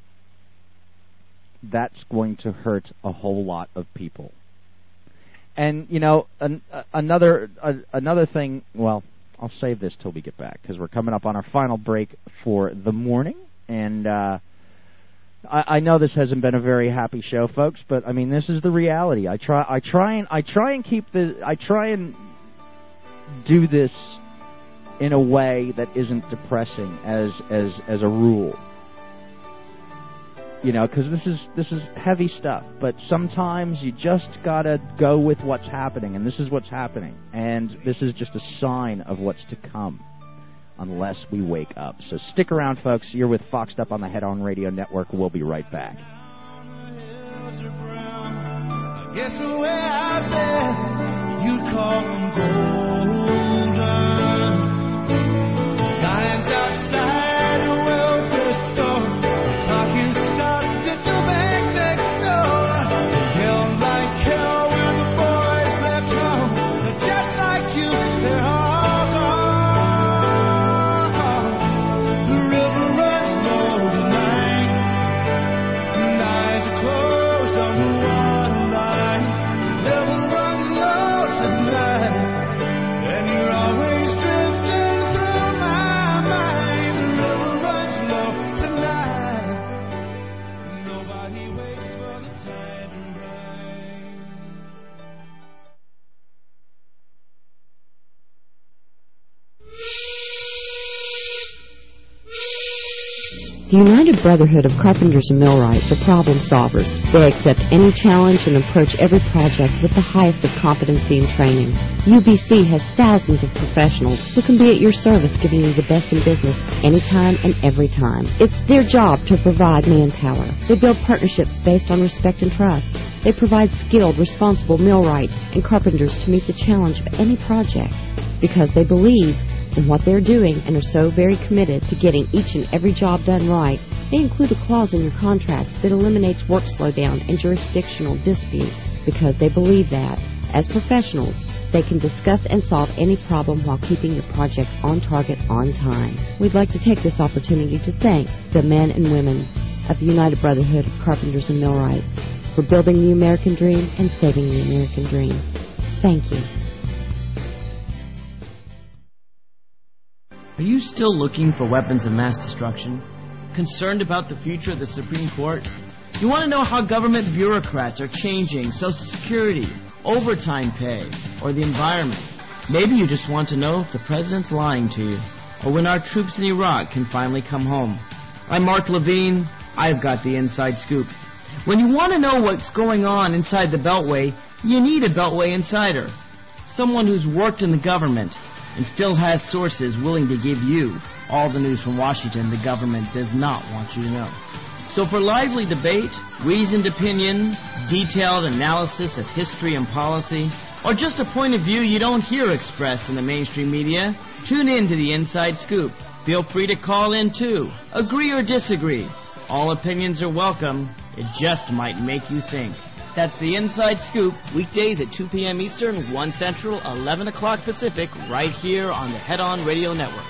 Speaker 7: That's going to hurt a whole lot of people. And, you know, an, uh, another uh, another thing, well, I'll save this till we get back, because we're coming up on our final break for the morning. And uh, I, I know this hasn't been a very happy show, folks, but, I mean, this is the reality. I try I try and I try and keep the I try and do this in a way that isn't depressing as as as a rule. You know, because this is this is heavy stuff, but sometimes you just gotta go with what's happening, and this is what's happening, and this is just a sign of what's to come, unless we wake up. So stick around, folks. You're with Foxed Up on the Head On Radio Network. We'll be right back.
Speaker 15: I guess the way I've been, you'd call them golden. Lions outside a welfare store, clock is stopped at the bank next door. Yelled like hell when the boys left home, but just like you, they're all gone. The river runs low tonight, and eyes are closed.
Speaker 8: The United Brotherhood of Carpenters and Millwrights are problem solvers. They accept any challenge and approach every project with the highest of competency and training. U B C has thousands of professionals who can be at your service, giving you the best in business anytime and every time. It's their job to provide manpower. They build partnerships based on respect and trust. They provide skilled, responsible millwrights and carpenters to meet the challenge of any project because they believe in what they're doing and are so very committed to getting each and every job done right. They include a clause in your contract that eliminates work slowdown and jurisdictional disputes because they believe that, as professionals, they can discuss and solve any problem while keeping your project on target on time. We'd like to take this opportunity to thank the men and women of the United Brotherhood of Carpenters and Millwrights for building the American dream and saving the American dream. Thank you.
Speaker 16: Are you still looking for weapons of mass destruction? Concerned about the future of the Supreme Court? You want to know how government bureaucrats are changing Social Security, overtime pay, or the environment? Maybe you just want to know if the president's lying to you, or when our troops in Iraq can finally come home. I'm Mark Levine. I've got the inside scoop. When you want to know what's going on inside the Beltway, you need a Beltway insider. Someone who's worked in the government and still has sources willing to give you all the news from Washington the government does not want you to know. So for lively debate, reasoned opinion, detailed analysis of history and policy, or just a point of view you don't hear expressed in the mainstream media, tune in to the Inside Scoop. Feel free to call in too. Agree or disagree. All opinions are welcome. It just might make you think. That's the Inside Scoop, weekdays at two p.m. Eastern, one Central, eleven o'clock Pacific, right here on the Head On Radio Network.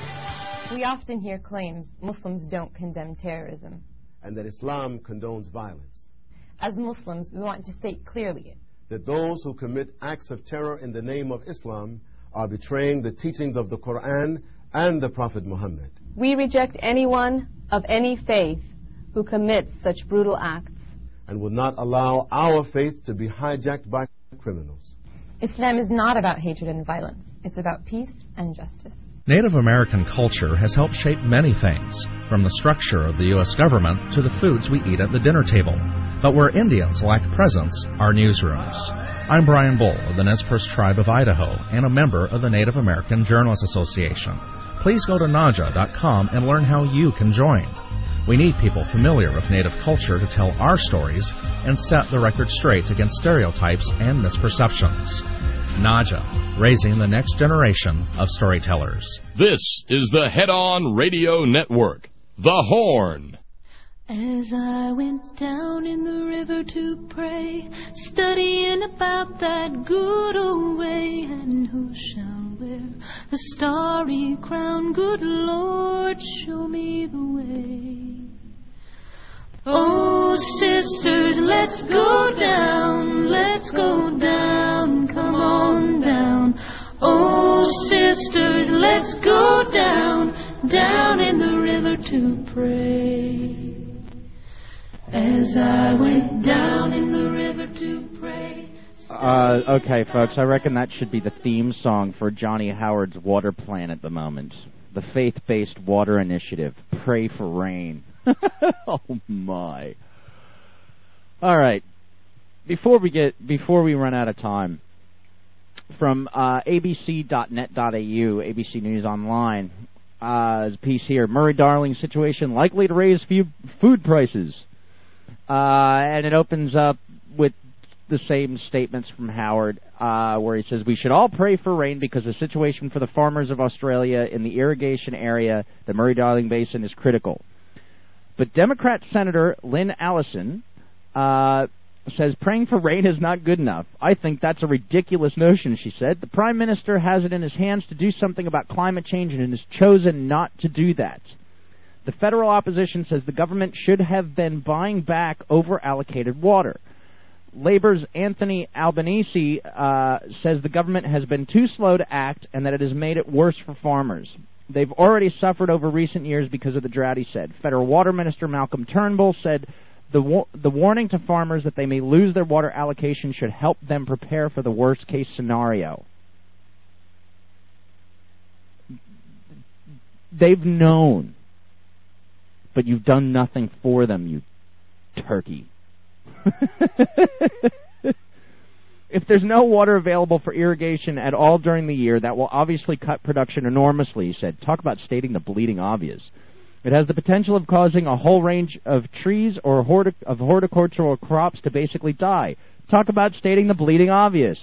Speaker 17: We often hear claims Muslims don't condemn terrorism,
Speaker 18: and that Islam condones violence.
Speaker 17: As Muslims, we want to state clearly
Speaker 18: that those who commit acts of terror in the name of Islam are betraying the teachings of the Quran and the Prophet Muhammad.
Speaker 19: We reject anyone of any faith who commits such brutal acts,
Speaker 18: and will not allow our faith to be hijacked by criminals.
Speaker 17: Islam is not about hatred and violence. It's about peace and justice.
Speaker 20: Native American culture has helped shape many things, from the structure of the U S government to the foods we eat at the dinner table. But where Indians lack presence are newsrooms. I'm Brian Bull of the Nez Perce Tribe of Idaho and a member of the Native American Journalists Association. Please go to N A J A dot com and learn how you can join. We need people familiar with Native culture to tell our stories and set the record straight against stereotypes and misperceptions. N A J A, raising the next generation of storytellers.
Speaker 6: This is the Head On Radio Network, The Horn.
Speaker 21: As I went down in the river to pray, studying about that good old way, and who shall wear the starry crown? Good Lord, show me the way. Oh, sisters, let's go down, let's go down, come on down. Oh, sisters, let's go down, down in the river to pray. As I went down in the river to pray.
Speaker 7: Uh, okay, folks, I reckon that should be the theme song for Johnny Howard's water plan at the moment. The faith-based water initiative. Pray for rain. Oh, my. All right. Before we get, before we run out of time, from uh, A B C dot net dot A U, A B C News Online, uh, there's a piece here. Murray Darling situation likely to raise few food prices. Uh, and it opens up with the same statements from Howard, uh, where he says, we should all pray for rain because the situation for the farmers of Australia in the irrigation area, the Murray-Darling Basin, is critical. But Democrat Senator Lynn Allison uh, says praying for rain is not good enough. I think that's a ridiculous notion, she said. The Prime Minister has it in his hands to do something about climate change and has chosen not to do that. The federal opposition says the government should have been buying back over-allocated water. Labor's Anthony Albanese uh, says the government has been too slow to act and that it has made it worse for farmers. They've already suffered over recent years because of the drought, he said. Federal Water Minister Malcolm Turnbull said the, wa- the warning to farmers that they may lose their water allocation should help them prepare for the worst-case scenario. They've known. but you've done nothing for them, you turkey. If there's no water available for irrigation at all during the year, that will obviously cut production enormously, he said. Talk about stating the bleeding obvious. It has the potential of causing a whole range of trees or hortic- of horticultural crops to basically die. Talk about stating the bleeding obvious.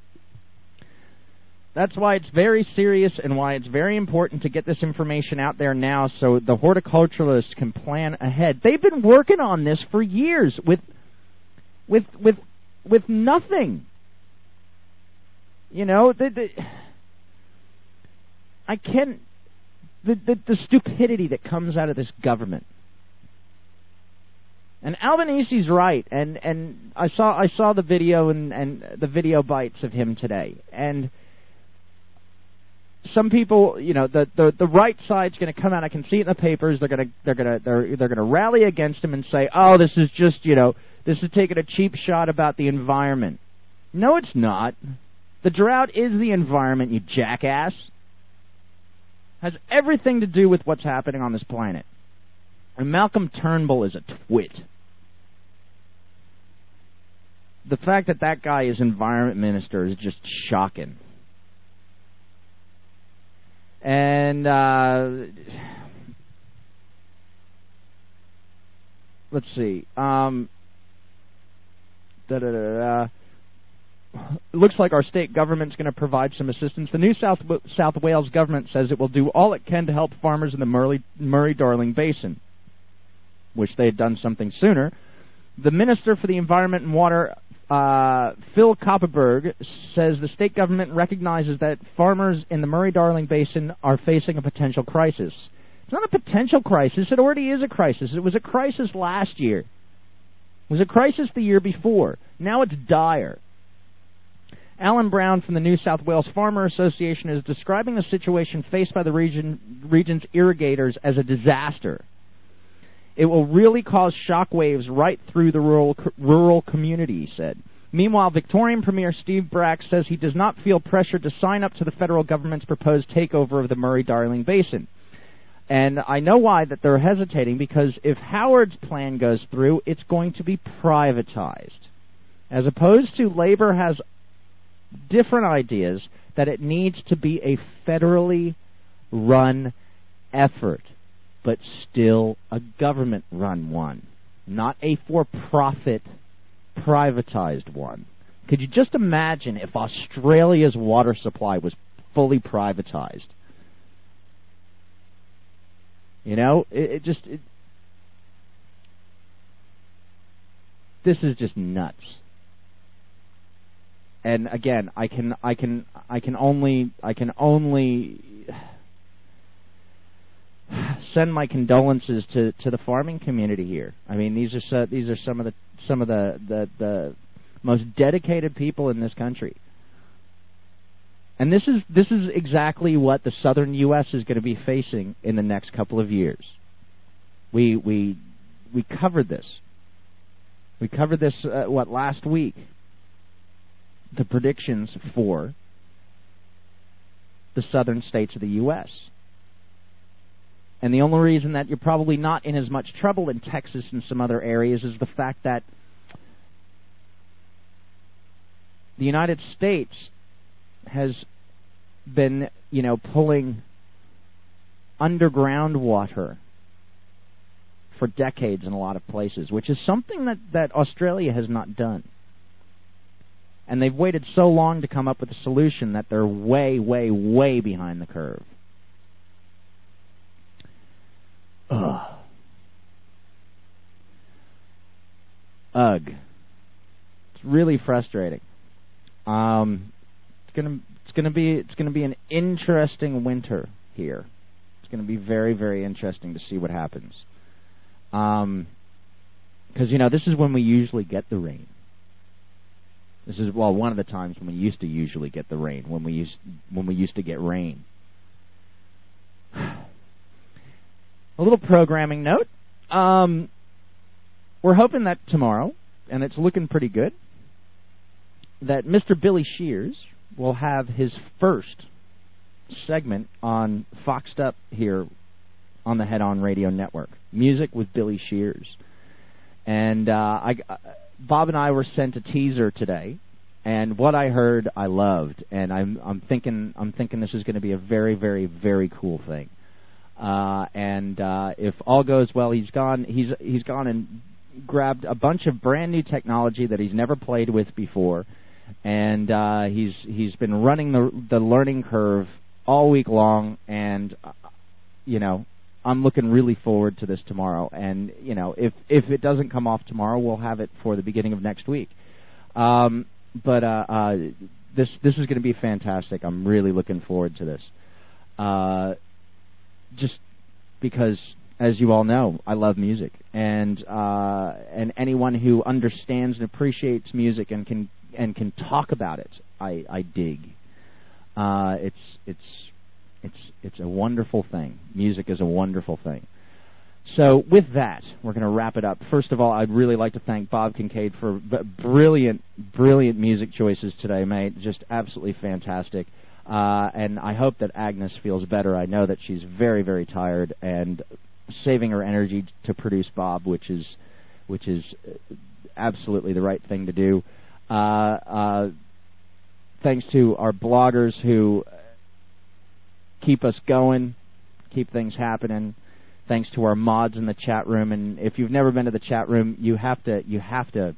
Speaker 7: That's why it's very serious and why it's very important to get this information out there now so the horticulturalists can plan ahead. They've been working on this for years with with with with nothing. You know, the, the, I can't the, the the stupidity that comes out of this government. And Albanese's right, and, and I saw I saw the video and, and the video bites of him today, and some people, you know, the, the, the right side's going to come out. I can see it in the papers. They're going to they're going to they're they're going to rally against him and say, "Oh, this is just, you know, this is taking a cheap shot about the environment." No, it's not. The drought is the environment, you jackass. Has everything to do with what's happening on this planet. And Malcolm Turnbull is a twit. The fact that that guy is environment minister is just shocking. And uh, let's see. Um, da, da, da, da. It looks like our state government's going to provide some assistance. The New South South Wales government says it will do all it can to help farmers in the Murray, Murray-Darling Basin. Wish they had done something sooner. The Minister for the Environment and Water, uh, Phil Copperberg, says the state government recognizes that farmers in the Murray-Darling Basin are facing a potential crisis. It's not a potential crisis. It already is a crisis. It was a crisis last year. It was a crisis the year before. Now it's dire. Alan Brown from the New South Wales Farmer Association is describing the situation faced by the region, region's irrigators as a disaster. It will really cause shockwaves right through the rural rural community, he said. Meanwhile, Victorian Premier Steve Bracks says he does not feel pressured to sign up to the federal government's proposed takeover of the Murray-Darling Basin. And I know why that they're hesitating, because if Howard's plan goes through, it's going to be privatized. As opposed to Labor has different ideas that it needs to be a federally run effort, but still a government-run one, not a for-profit, privatized one. Could you just imagine if Australia's water supply was fully privatized? You know, it, it just... It, this is just nuts. And again, I can, I can, I can only, I can only send my condolences to, to the farming community here. I mean, these are so, these are some of the some of the, the the most dedicated people in this country. And this is this is exactly what the southern U S is going to be facing in the next couple of years. We we we covered this. We covered this uh, what last week. The predictions for the southern states of the U S And the only reason that you're probably not in as much trouble in Texas and some other areas is the fact that the United States has been, you know, pulling underground water for decades in a lot of places, which is something that, that Australia has not done. And they've waited so long to come up with a solution that they're way, way, way behind the curve. Ugh. Ugh. It's really frustrating. Um, it's gonna, it's gonna be, it's gonna be an interesting winter here. It's gonna be very, very interesting to see what happens. Um, because you know this is when we usually get the rain. This is, well, one of the times when we used to usually get the rain, when we used when we used to get rain. A little programming note. Um, we're hoping that tomorrow, and it's looking pretty good, that Mister Billy Shears will have his first segment on Foxed Up here on the Head On Radio Network. Music with Billy Shears. And uh, I, Bob and I were sent a teaser today, and what I heard, I loved. And I'm, I'm thinking, I'm thinking this is going to be a very, very, very cool thing. Uh, and uh, if all goes well, he's gone. He's he's gone and grabbed a bunch of brand new technology that he's never played with before, and uh, he's he's been running the the learning curve all week long. And uh, you know, I'm looking really forward to this tomorrow. And you know, if if it doesn't come off tomorrow, we'll have it for the beginning of next week. Um, but uh, uh, this this is going to be fantastic. I'm really looking forward to this. Uh, just because, as you all know, I love music, and uh, and anyone who understands and appreciates music and can and can talk about it, I, I dig. Uh, it's it's it's it's a wonderful thing. Music is a wonderful thing. So with that, we're going to wrap it up. First of all, I'd really like to thank Bob Kincaid for b- brilliant, brilliant music choices today, mate. Just absolutely fantastic. Uh, and I hope that Agnes feels better. I know that she's very, very tired and saving her energy to produce Bob, which is, which is absolutely the right thing to do. Uh, uh, thanks to our bloggers who keep us going, keep things happening. Thanks to our mods in the chat room, and if you've never been to the chat room, you have to you have to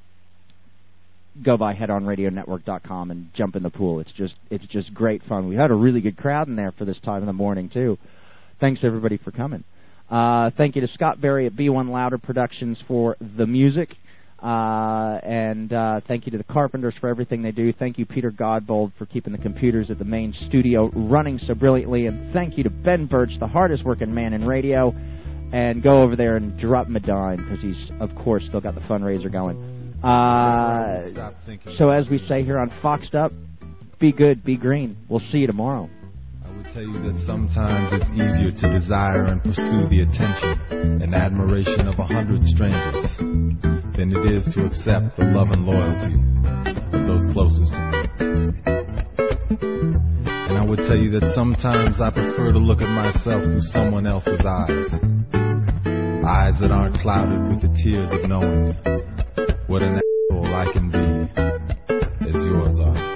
Speaker 7: go by head on radio network dot com and jump in the pool. It's just it's just great fun. We had a really good crowd in there for this time in the morning too. Thanks everybody for coming. Uh, thank you to Scott Berry at B one Louder Productions for the music, uh, and uh, thank you to the Carpenters for everything they do. Thank you, Peter Godbold, for keeping the computers at the main studio running so brilliantly, and thank you to Ben Birch, the hardest working man in radio. And go over there and drop him a dime, because he's, of course, still got the fundraiser going. Uh, so as we say here on Foxed Up, be good, be green. We'll see you tomorrow.
Speaker 3: I would tell you that sometimes it's easier to desire and pursue the attention and admiration of a hundred strangers than it is to accept the love and loyalty of those closest to me. And I would tell you that sometimes I prefer to look at myself through someone else's eyes. Eyes that aren't clouded with the tears of knowing what an asshole I can be as yours are.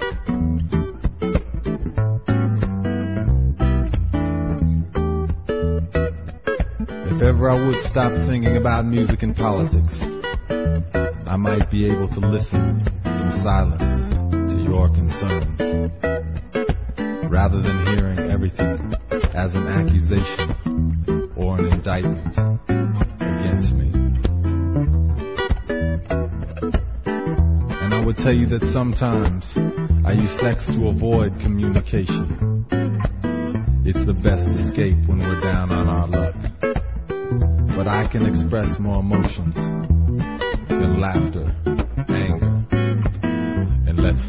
Speaker 3: If ever I would stop thinking about music and politics, I might be able to listen in silence to your concerns, rather than hearing everything as an accusation or an indictment against me. And I would tell you that sometimes I use sex to avoid communication. It's the best escape when we're down on our luck. But I can express more emotions than laughter, anger, and let's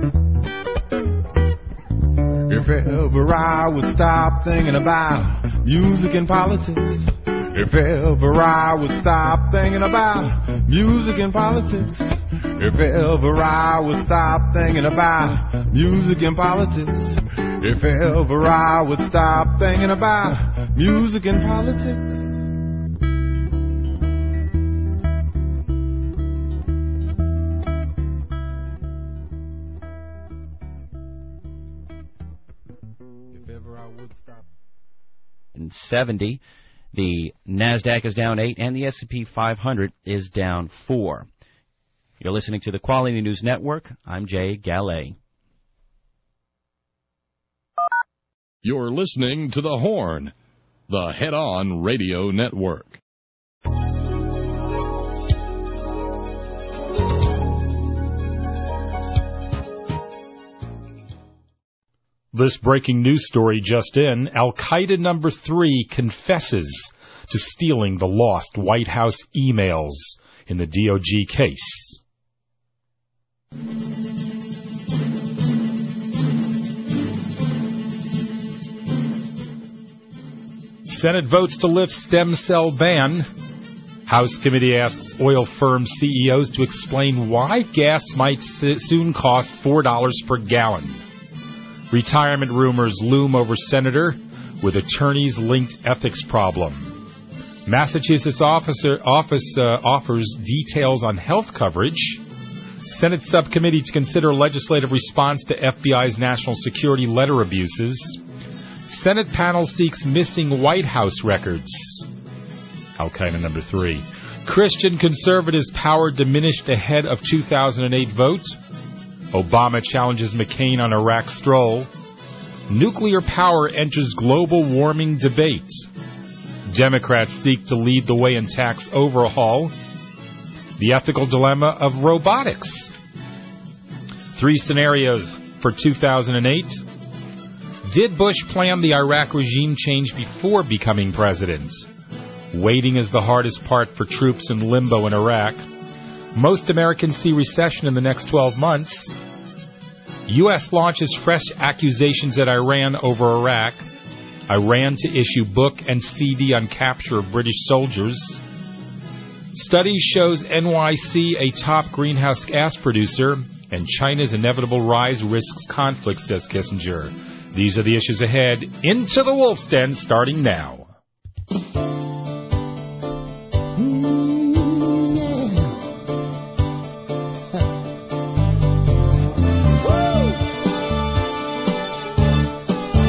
Speaker 3: if ever I would stop thinking about music and politics, if ever I would stop thinking about music and politics, if ever I would stop thinking about music and politics, if ever I would stop thinking about music and politics.
Speaker 22: In seventy, the NASDAQ is down eight, and the S and P five hundred is down four. You're listening to the Quality News Network. I'm Jay Gallet.
Speaker 6: You're listening to The Horn, the head-on radio network.
Speaker 23: This breaking news story just in, Al-Qaeda number three confesses to stealing the lost White House emails in the D O G case. Senate votes to lift stem cell ban. House committee asks oil firm C E Os to explain why gas might soon cost four dollars per gallon. Retirement rumors loom over Senator with attorneys-linked ethics problem. Massachusetts officer, office uh, offers details on health coverage. Senate subcommittee to consider legislative response to F B I's national security letter abuses. Senate panel seeks missing White House records. Al-Qaeda number three. Christian conservatives' power diminished ahead of two thousand eight vote. Obama challenges McCain on Iraq stroll. Nuclear power enters global warming debate. Democrats seek to lead the way in tax overhaul. The ethical dilemma of robotics. Three scenarios for two thousand eight. Did Bush plan the Iraq regime change before becoming president? Waiting is the hardest part for troops in limbo in Iraq. Most Americans see recession in the next twelve months. U S launches fresh accusations at Iran over Iraq. Iran to issue book and C D on capture of British soldiers. Study shows N Y C a top greenhouse gas producer, and China's inevitable rise risks conflict, says Kissinger. These are the issues ahead. Into the Wolf's Den, starting now.